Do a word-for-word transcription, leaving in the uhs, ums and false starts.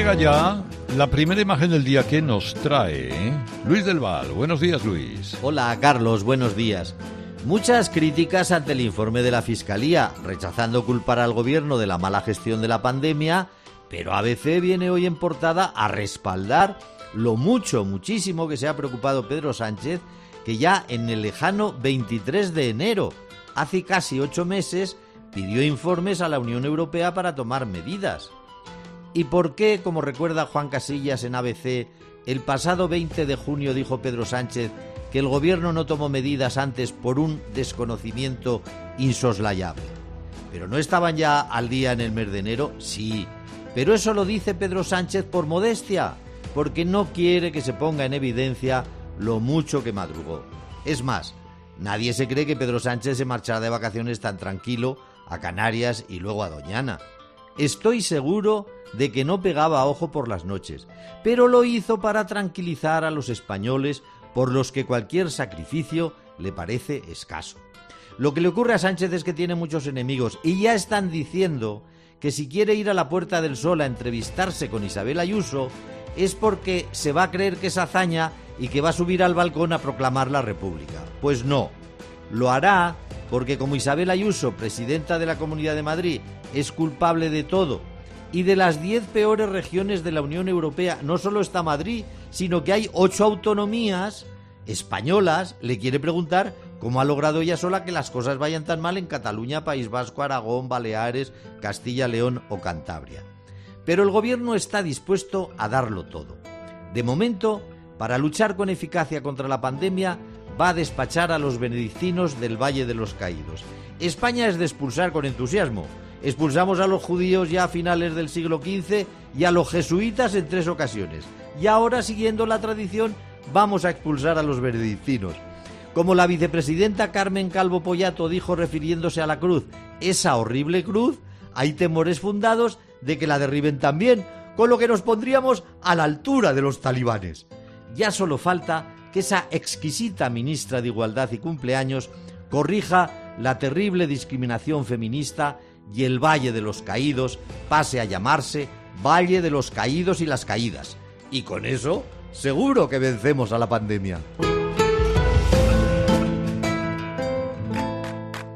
llega ya la primera imagen del día que nos trae Luis del Val. Buenos días, Luis. Hola, Carlos, buenos días. Muchas críticas ante el informe de la Fiscalía, rechazando culpar al gobierno de la mala gestión de la pandemia, pero A B C viene hoy en portada a respaldar lo mucho, muchísimo que se ha preocupado Pedro Sánchez, que ya en el lejano veintitrés de enero, hace casi ocho meses, pidió informes a la Unión Europea para tomar medidas. ¿Y por qué, como recuerda Juan Casillas en A B C, el pasado veinte de junio dijo Pedro Sánchez que el gobierno no tomó medidas antes por un desconocimiento insoslayable? ¿Pero no estaban ya al día en el mes de enero? Sí, pero eso lo dice Pedro Sánchez por modestia, porque no quiere que se ponga en evidencia lo mucho que madrugó. Es más, nadie se cree que Pedro Sánchez se marchará de vacaciones tan tranquilo a Canarias y luego a Doñana. Estoy seguro de que no pegaba ojo por las noches, pero lo hizo para tranquilizar a los españoles, por los que cualquier sacrificio le parece escaso. Lo que le ocurre a Sánchez es que tiene muchos enemigos y ya están diciendo que si quiere ir a la Puerta del Sol a entrevistarse con Isabel Ayuso es porque se va a creer que es hazaña y que va a subir al balcón a proclamar la República. Pues no, lo hará porque como Isabel Ayuso, presidenta de la Comunidad de Madrid, es culpable de todo y de las diez peores regiones de la Unión Europea no solo está Madrid, sino que hay ocho autonomías españolas, le quiere preguntar cómo ha logrado ella sola que las cosas vayan tan mal en Cataluña, País Vasco, Aragón, Baleares, Castilla, León o Cantabria. Pero el gobierno está dispuesto a darlo todo. De momento, para luchar con eficacia contra la pandemia, va a despachar a los benedictinos del Valle de los Caídos. España es de expulsar con entusiasmo. Expulsamos a los judíos ya a finales del siglo quince y a los jesuitas en tres ocasiones. Y ahora, siguiendo la tradición, vamos a expulsar a los benedictinos. Como la vicepresidenta Carmen Calvo Pollato dijo refiriéndose a la cruz, esa horrible cruz, hay temores fundados de que la derriben también, con lo que nos pondríamos a la altura de los talibanes. Ya solo falta que esa exquisita ministra de Igualdad y Cumpleaños corrija la terrible discriminación feminista y el Valle de los Caídos pase a llamarse Valle de los Caídos y las Caídas. Y con eso, seguro que vencemos a la pandemia.